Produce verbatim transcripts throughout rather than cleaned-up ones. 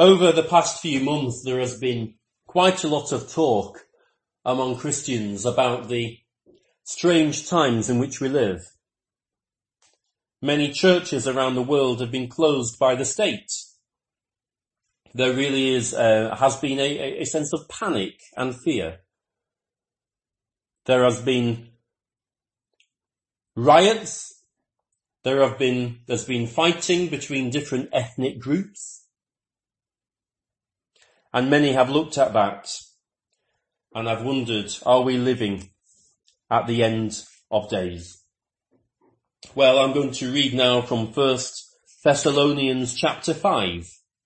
Over the past few months, there has been quite a lot of talk among Christians about the strange times in which we live. Many churches around the world have been closed by the state. There really is, uh, has been a, a sense of panic and fear. There has been riots. There have been, there's been fighting between different ethnic groups. And many have looked at that and have wondered, are we living at the end of days? Well, I'm going to read now from First Thessalonians chapter five.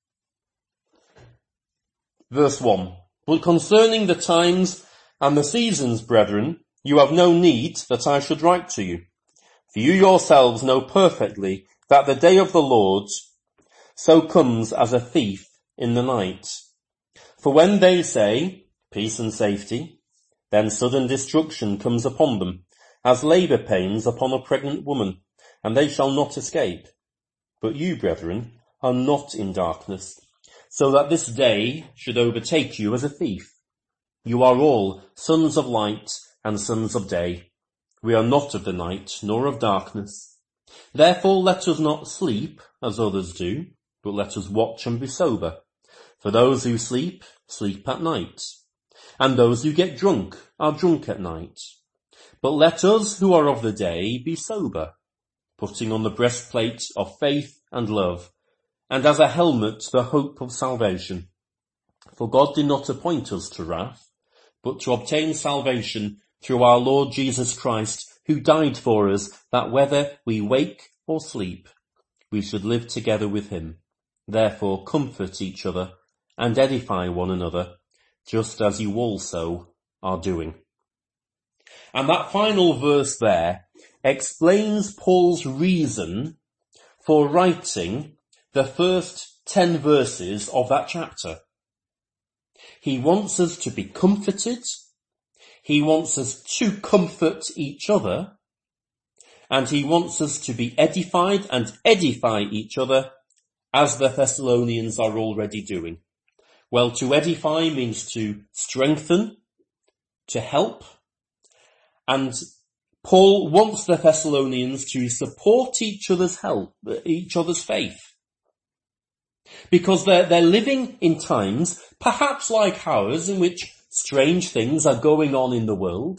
Verse one. But concerning the times and the seasons, brethren, you have no need that I should write to you. For you yourselves know perfectly that the day of the Lord so comes as a thief in the night. For when they say, peace and safety, then sudden destruction comes upon them, as labour pains upon a pregnant woman, and they shall not escape. But you, brethren, are not in darkness, so that this day should overtake you as a thief. You are all sons of light and sons of day. We are not of the night, nor of darkness. Therefore let us not sleep, as others do, but let us watch and be sober. For those who sleep, sleep at night, and those who get drunk are drunk at night. But let us who are of the day be sober, putting on the breastplate of faith and love, and as a helmet the hope of salvation. For God did not appoint us to wrath, but to obtain salvation through our Lord Jesus Christ, who died for us, that whether we wake or sleep, we should live together with him. Therefore comfort each other and edify one another, just as you also are doing. And that final verse there explains Paul's reason for writing the first ten verses of that chapter. He wants us to be comforted, he wants us to comfort each other, and he wants us to be edified and edify each other, as the Thessalonians are already doing. Well, to edify means to strengthen, to help, and Paul wants the Thessalonians to support each other's help, each other's faith. Because they're, they're living in times, perhaps like ours, in which strange things are going on in the world.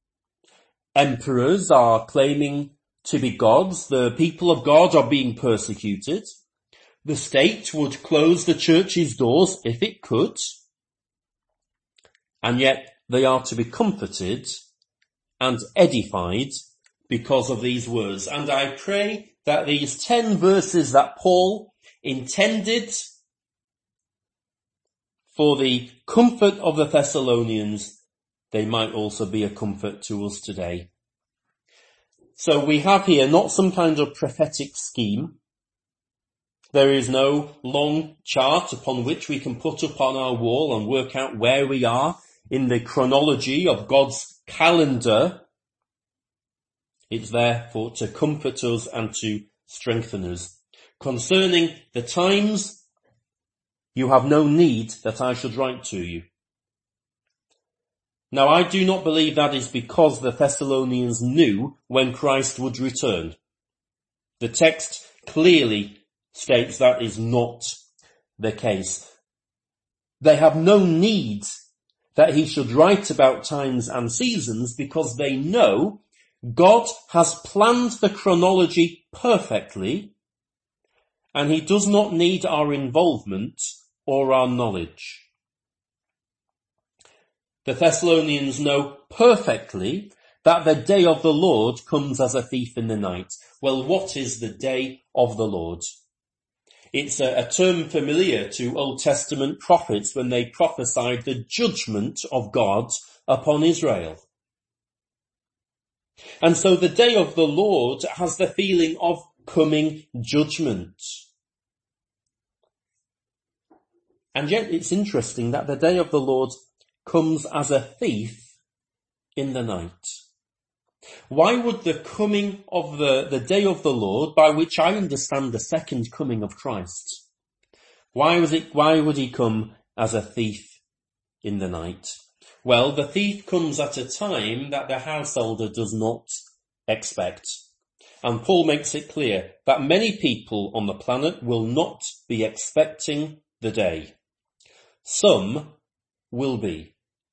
Emperors are claiming to be gods. The people of God are being persecuted. The state would close the church's doors if it could. And yet they are to be comforted and edified because of these words. And I pray that these ten verses that Paul intended for the comfort of the Thessalonians, they might also be a comfort to us today. So we have here not some kind of prophetic scheme. There is no long chart upon which we can put up on our wall and work out where we are in the chronology of God's calendar. It's there for to comfort us and to strengthen us. Concerning the times, you have no need that I should write to you. Now, I do not believe that is because the Thessalonians knew when Christ would return. The text clearly states that is not the case. They have no need that he should write about times and seasons because they know God has planned the chronology perfectly, and he does not need our involvement or our knowledge. The Thessalonians know perfectly that the day of the Lord comes as a thief in the night. Well, what is the day of the Lord? It's a, a term familiar to Old Testament prophets when they prophesied the judgment of God upon Israel. And so the day of the Lord has the feeling of coming judgment. And yet it's interesting that the day of the Lord comes as a thief in the night. Why would the coming of the, the day of the Lord, by which I understand the second coming of Christ, Why was it, why would he come as a thief in the night? Well, the thief comes at a time that the householder does not expect. And Paul makes it clear that many people on the planet will not be expecting the day. Some will be.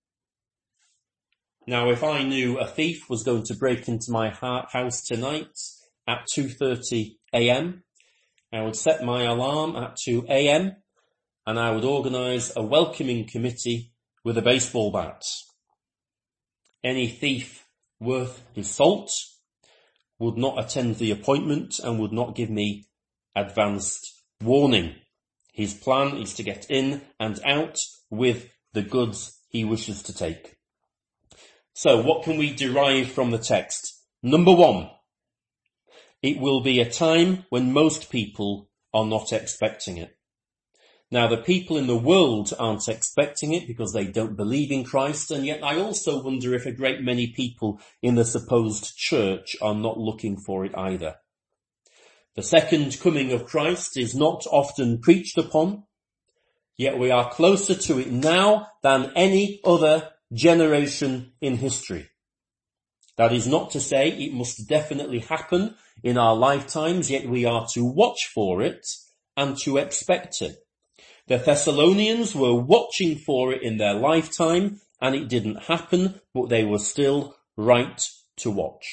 Now, if I knew a thief was going to break into my house tonight at two thirty a m, I would set my alarm at two a m and I would organise a welcoming committee with a baseball bat. Any thief worth his salt would not attend the appointment and would not give me advanced warning. His plan is to get in and out with the goods he wishes to take. So what can we derive from the text? Number one, it will be a time when most people are not expecting it. Now, the people in the world aren't expecting it because they don't believe in Christ, and yet I also wonder if a great many people in the supposed church are not looking for it either. The second coming of Christ is not often preached upon, yet we are closer to it now than any other generation in history. That is not to say it must definitely happen in our lifetimes, yet we are to watch for it and to expect it. The Thessalonians were watching for it in their lifetime, and it didn't happen, but they were still right to watch.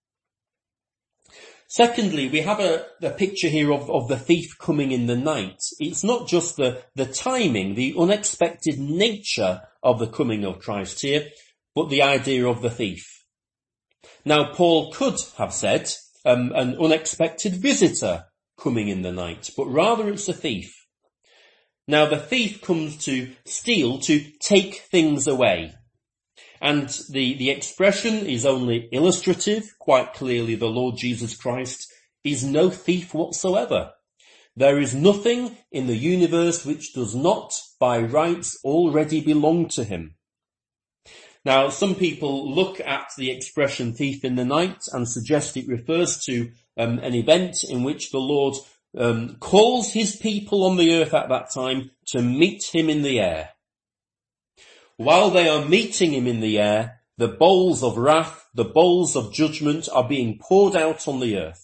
Secondly, we have a, a picture here of, of the thief coming in the night. It's not just the, the timing, the unexpected nature of the coming of Christ here, but the idea of the thief. Now, Paul could have said um, an unexpected visitor coming in the night, but rather it's a thief. Now, the thief comes to steal, to take things away. And the, the expression is only illustrative. Quite clearly, the Lord Jesus Christ is no thief whatsoever. There is nothing in the universe which does not, by rights, already belong to him. Now, some people look at the expression thief in the night and suggest it refers to um, an event in which the Lord Um, calls his people on the earth at that time to meet him in the air. While they are meeting him in the air, the bowls of wrath, the bowls of judgment are being poured out on the earth.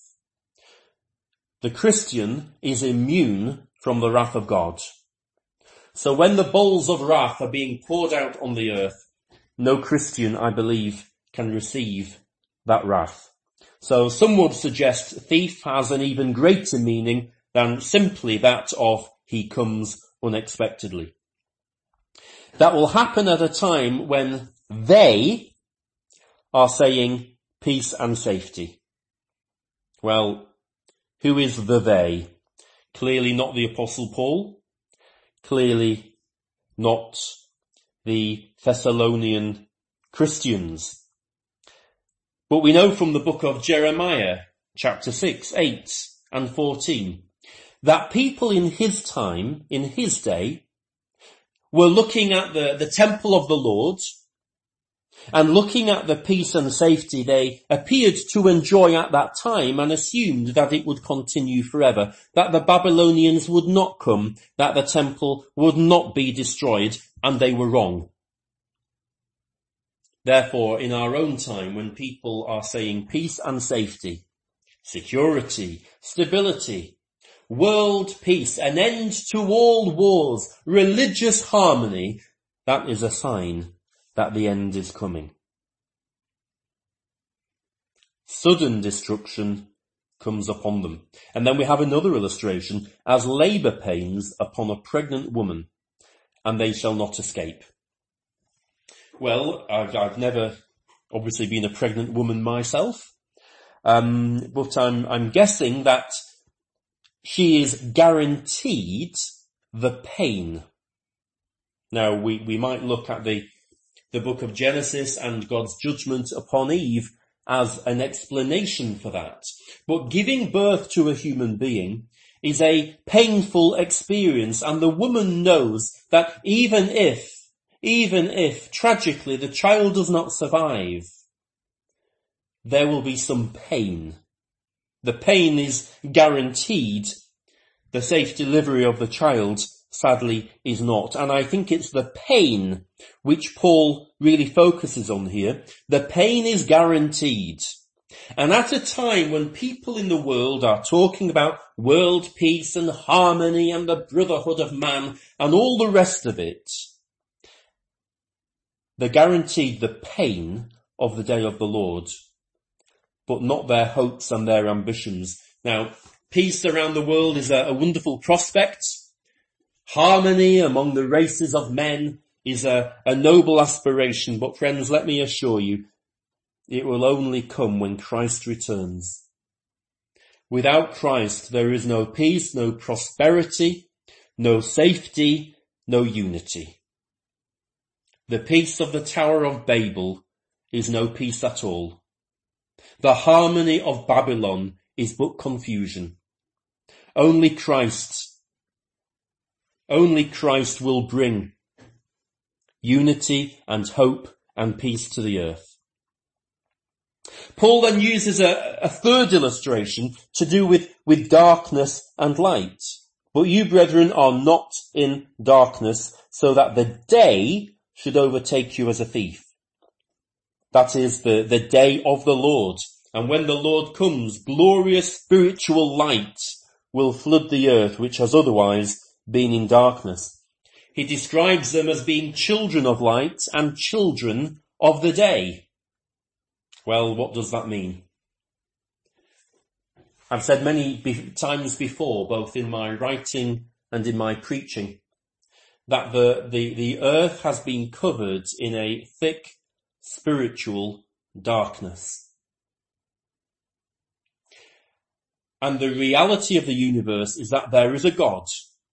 The Christian is immune from the wrath of God. So when the bowls of wrath are being poured out on the earth, no Christian, I believe, can receive that wrath. So some would suggest thief has an even greater meaning than simply that of he comes unexpectedly. That will happen at a time when they are saying peace and safety. Well, who is the they? Clearly not the Apostle Paul. Clearly not the Thessalonian Christians. But we know from the book of Jeremiah, chapter six, eight and fourteen, that people in his time, in his day, were looking at the, the temple of the Lord and looking at the peace and safety they appeared to enjoy at that time and assumed that it would continue forever, that the Babylonians would not come, that the temple would not be destroyed, and they were wrong. Therefore, in our own time, when people are saying peace and safety, security, stability, world peace, an end to all wars, religious harmony, that is a sign that the end is coming. Sudden destruction comes upon them. And then we have another illustration, as labour pains upon a pregnant woman, and they shall not escape. Well, I've, I've never obviously been a pregnant woman myself, um, but I'm, I'm guessing that she is guaranteed the pain. Now, we, we might look at the, the book of Genesis and God's judgment upon Eve as an explanation for that. But giving birth to a human being is a painful experience, and the woman knows that even if Even if, tragically, the child does not survive, there will be some pain. The pain is guaranteed. The safe delivery of the child, sadly, is not. And I think it's the pain which Paul really focuses on here. The pain is guaranteed. And at a time when people in the world are talking about world peace and harmony and the brotherhood of man and all the rest of it, they're guaranteed the pain of the day of the Lord, but not their hopes and their ambitions. Now, peace around the world is a, a wonderful prospect. Harmony among the races of men is a, a noble aspiration. But friends, let me assure you, it will only come when Christ returns. Without Christ, there is no peace, no prosperity, no safety, no unity. The peace of the Tower of Babel is no peace at all. The harmony of Babylon is but confusion. Only Christ, only Christ will bring unity and hope and peace to the earth. Paul then uses a, a third illustration to do with, with darkness and light. But you, brethren, are not in darkness, so that the day should overtake you as a thief. That is the, the day of the Lord. And when the Lord comes, glorious spiritual light will flood the earth, which has otherwise been in darkness. He describes them as being children of light and children of the day. Well, what does that mean? I've said many be- times before, both in my writing and in my preaching, that the, the, the earth has been covered in a thick spiritual darkness. And the reality of the universe is that there is a God.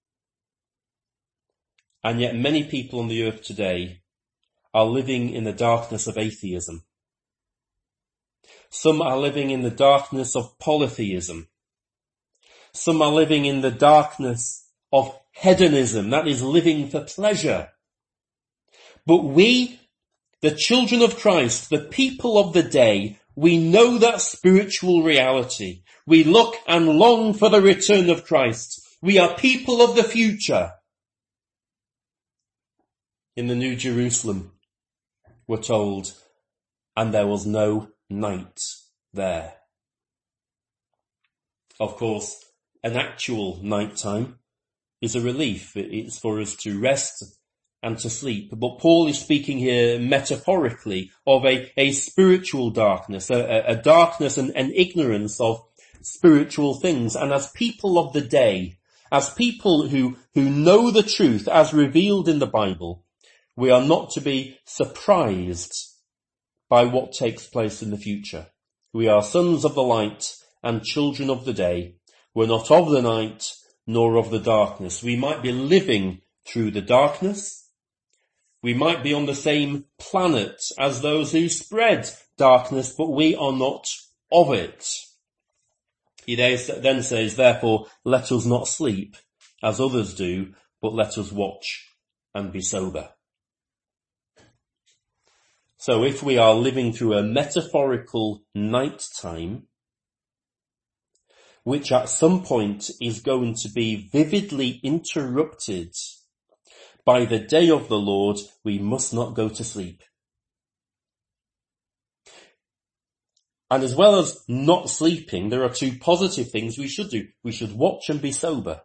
And yet many people on the earth today are living in the darkness of atheism. Some are living in the darkness of polytheism. Some are living in the darkness of hedonism, that is living for pleasure. But we, the children of Christ, the people of the day, we know that spiritual reality. We look and long for the return of Christ. We are people of the future. In the New Jerusalem, we're told, and there was no night there. Of course, an actual night time is a relief. It's for us to rest and to sleep. But Paul is speaking here metaphorically of a, a spiritual darkness, a, a darkness and an ignorance of spiritual things. And as people of the day, as people who, who know the truth as revealed in the Bible, we are not to be surprised by what takes place in the future. We are sons of the light and children of the day. We're not of the night nor of the darkness. We might be living through the darkness. We might be on the same planet as those who spread darkness, but we are not of it. He then says, therefore, let us not sleep as others do, but let us watch and be sober. So if we are living through a metaphorical night time, which at some point is going to be vividly interrupted by the day of the Lord, we must not go to sleep. And as well as not sleeping, there are two positive things we should do. We should watch and be sober.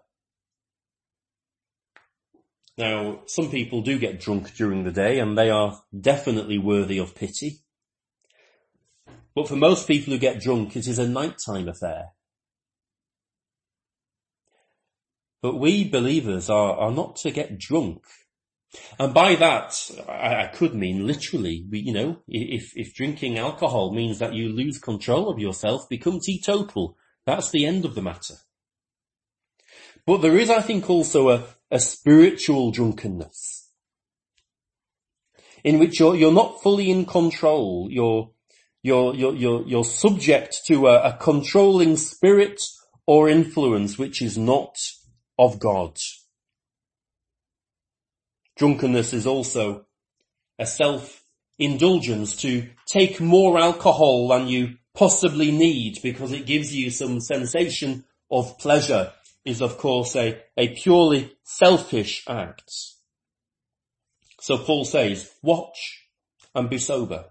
Now, some people do get drunk during the day, and they are definitely worthy of pity. But for most people who get drunk, it is a nighttime affair. But we believers are, are not to get drunk. And by that, I, I could mean literally, you know, if, if drinking alcohol means that you lose control of yourself, become teetotal, that's the end of the matter. But there is, I think, also a, a spiritual drunkenness in which you're, you're not fully in control. You're, you're, you're, you're, you're subject to a, a controlling spirit or influence which is not of God. Drunkenness is also a self-indulgence to take more alcohol than you possibly need because it gives you some sensation of pleasure. is of course a, a purely selfish act. So Paul says, watch and be sober.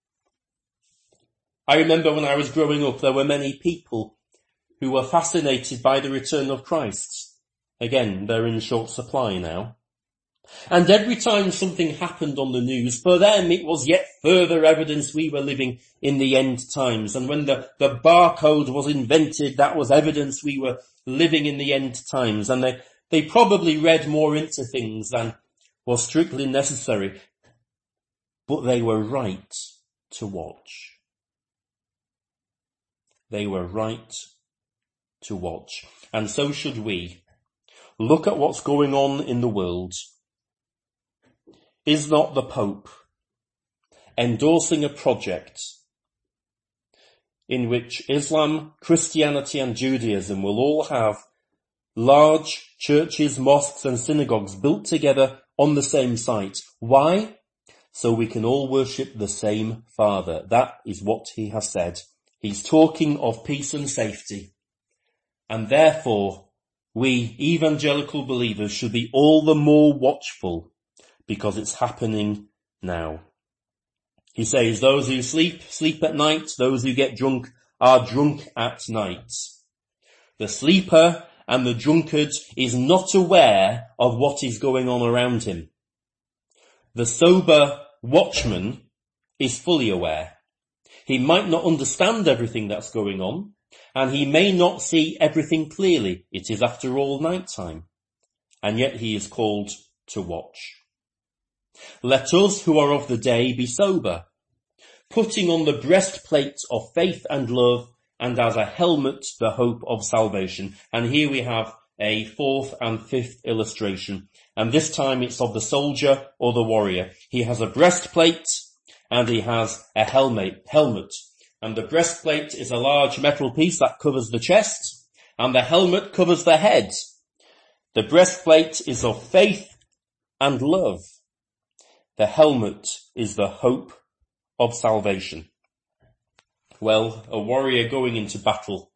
I remember when I was growing up, there were many people who were fascinated by the return of Christ. Again, they're in short supply now. And every time something happened on the news, for them it was yet further evidence we were living in the end times. And when the, the barcode was invented, that was evidence we were living in the end times. And they, they probably read more into things than was strictly necessary. But they were right to watch. They were right to watch. And so should we. Look at what's going on in the world. Is not the Pope endorsing a project in which Islam, Christianity and Judaism will all have large churches, mosques and synagogues built together on the same site? Why? So we can all worship the same Father. That is what he has said. He's talking of peace and safety. And therefore, we evangelical believers should be all the more watchful because it's happening now. He says, those who sleep, sleep at night. Those who get drunk are drunk at night. The sleeper and the drunkard is not aware of what is going on around him. The sober watchman is fully aware. He might not understand everything that's going on, and he may not see everything clearly. It is, after all, night time. And yet he is called to watch. Let us who are of the day be sober, putting on the breastplate of faith and love, and as a helmet the hope of salvation. And here we have a fourth and fifth illustration. And this time it's of the soldier or the warrior. He has a breastplate and he has a helmet. helmet. And the breastplate is a large metal piece that covers the chest, and the helmet covers the head. The breastplate is of faith and love. The helmet is the hope of salvation. Well, a warrior going into battle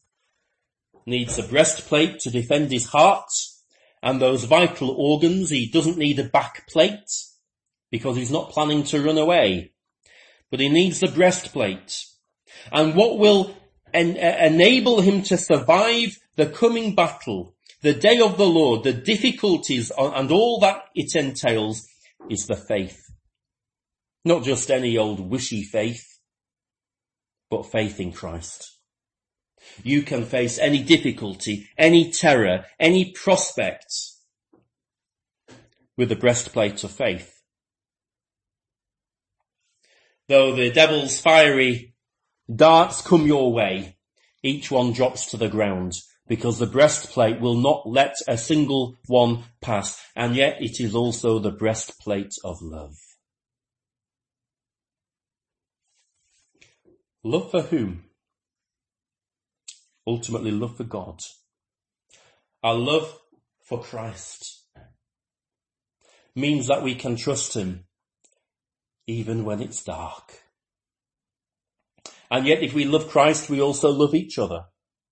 needs a breastplate to defend his heart and those vital organs. He doesn't need a back plate because he's not planning to run away, but he needs the breastplate. And what will en- enable him to survive the coming battle, the day of the Lord, the difficulties and all that it entails, is the faith. Not just any old wishy faith, but faith in Christ. You can face any difficulty, any terror, any prospects with the breastplate of faith. Though the devil's fiery darts come your way, each one drops to the ground, because the breastplate will not let a single one pass, and yet it is also the breastplate of love. Love for whom? Ultimately, love for God. Our love for Christ means that we can trust him even when it's dark. And yet if we love Christ, we also love each other.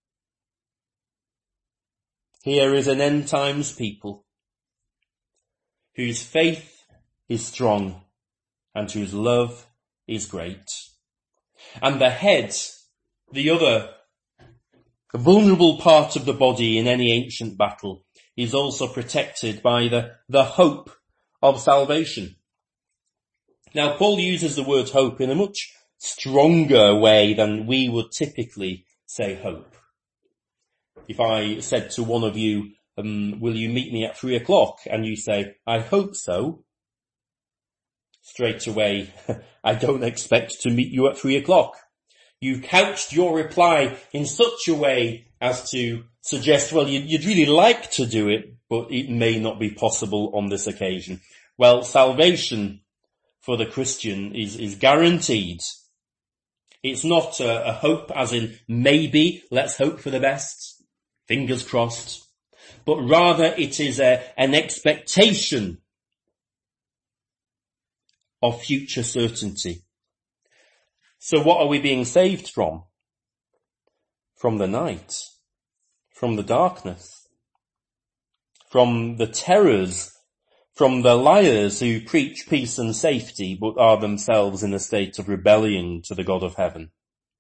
Here is an end times people whose faith is strong and whose love is great. And the head, the other vulnerable part of the body in any ancient battle, is also protected by the, the hope of salvation. Now, Paul uses the word hope in a much stronger way than we would typically say hope. If I said to one of you, um, will you meet me at three o'clock? And you say, I hope so. Straight away, I don't expect to meet you at three o'clock. You've couched your reply in such a way as to suggest, well, you'd really like to do it, but it may not be possible on this occasion. Well, salvation for the Christian is, is guaranteed. It's not a, a hope as in maybe, let's hope for the best, fingers crossed, but rather it is a, an expectation of future certainty. So what are we being saved from? From the night, from the darkness. from the terrors, from the liars who preach peace and safety but are themselves in a state of rebellion to the God of heaven.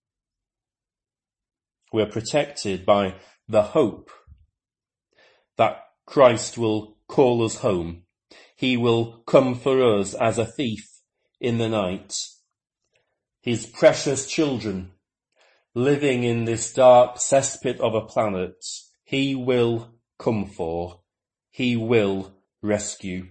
We're protected by the hope that Christ will call us home. He will come for us as a thief in the night. His precious children living in this dark cesspit of a planet, he will come for. He will rescue.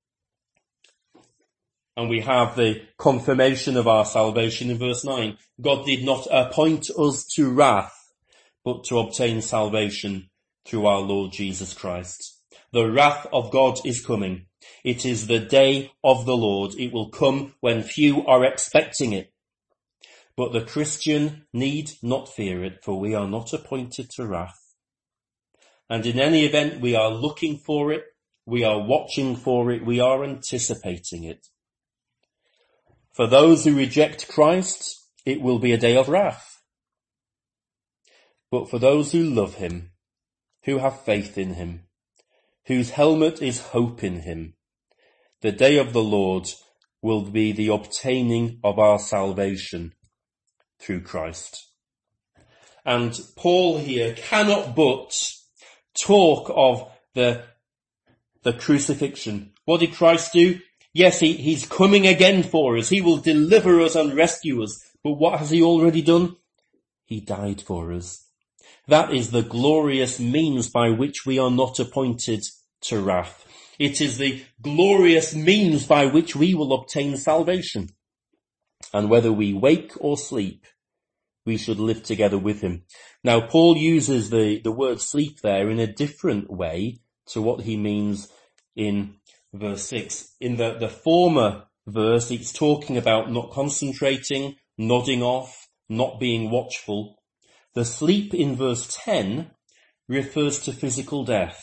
And we have the confirmation of our salvation in verse nine. God did not appoint us to wrath, but to obtain salvation through our Lord Jesus Christ. The wrath of God is coming. It is the day of the Lord. It will come when few are expecting it. But the Christian need not fear it, for we are not appointed to wrath. And in any event, we are looking for it, we are watching for it, we are anticipating it. For those who reject Christ, it will be a day of wrath. But for those who love him, who have faith in him, whose helmet is hope in him, the day of the Lord will be the obtaining of our salvation through Christ. And Paul here cannot but talk of the, the crucifixion. What did Christ do? Yes, he, he's coming again for us. He will deliver us and rescue us. But what has he already done? He died for us. That is the glorious means by which we are not appointed to wrath. It is the glorious means by which we will obtain salvation. And whether we wake or sleep, we should live together with him. Now, Paul uses the, the word sleep there in a different way to what he means in verse six. In the, the former verse, it's talking about not concentrating, nodding off, not being watchful. The sleep in verse ten refers to physical death.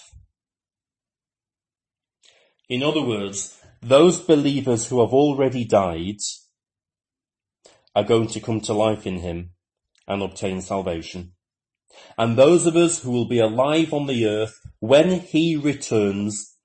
In other words, those believers who have already died are going to come to life in him and obtain salvation. And those of us who will be alive on the earth when he returns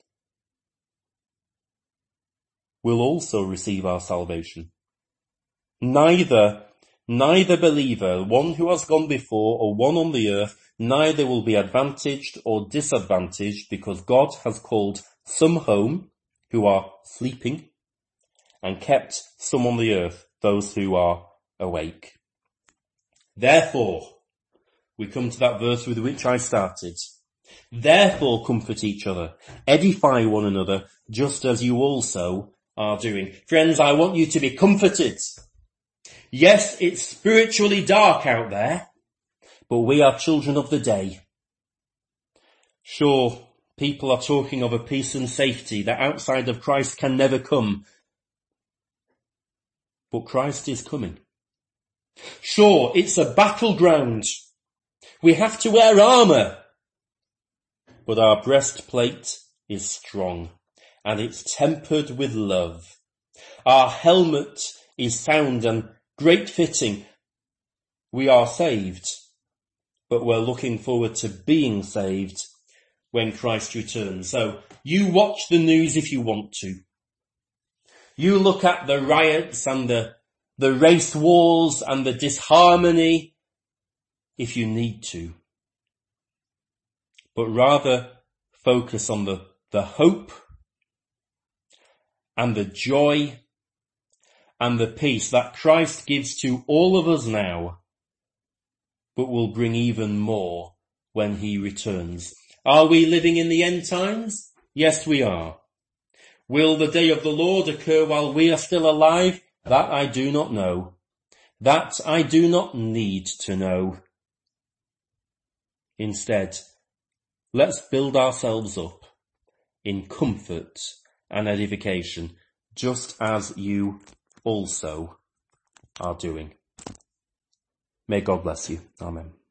will also receive our salvation. Neither, neither believer, one who has gone before or one on the earth, neither will be advantaged or disadvantaged, because God has called some home who are sleeping and kept some on the earth, those who are awake. Therefore, we come to that verse with which I started. Therefore comfort each other, edify one another, just as you also are doing. Friends, I want you to be comforted. Yes, it's spiritually dark out there, but we are children of the day. Sure, people are talking of a peace and safety that outside of Christ can never come. But Christ is coming. Sure, it's a battleground. We have to wear armour. But our breastplate is strong, and it's tempered with love. Our helmet is sound and great fitting. We are saved, but we're looking forward to being saved when Christ returns. So you watch the news if you want to. You look at the riots and the, the race wars and the disharmony if you need to. But rather focus on the, the hope and the joy and the peace that Christ gives to all of us now, but will bring even more when he returns. Are we living in the end times? Yes, we are. Will the day of the Lord occur while we are still alive? That I do not know. That I do not need to know. Instead, let's build ourselves up in comfort and edification, just as you also are doing. May God bless you. Amen.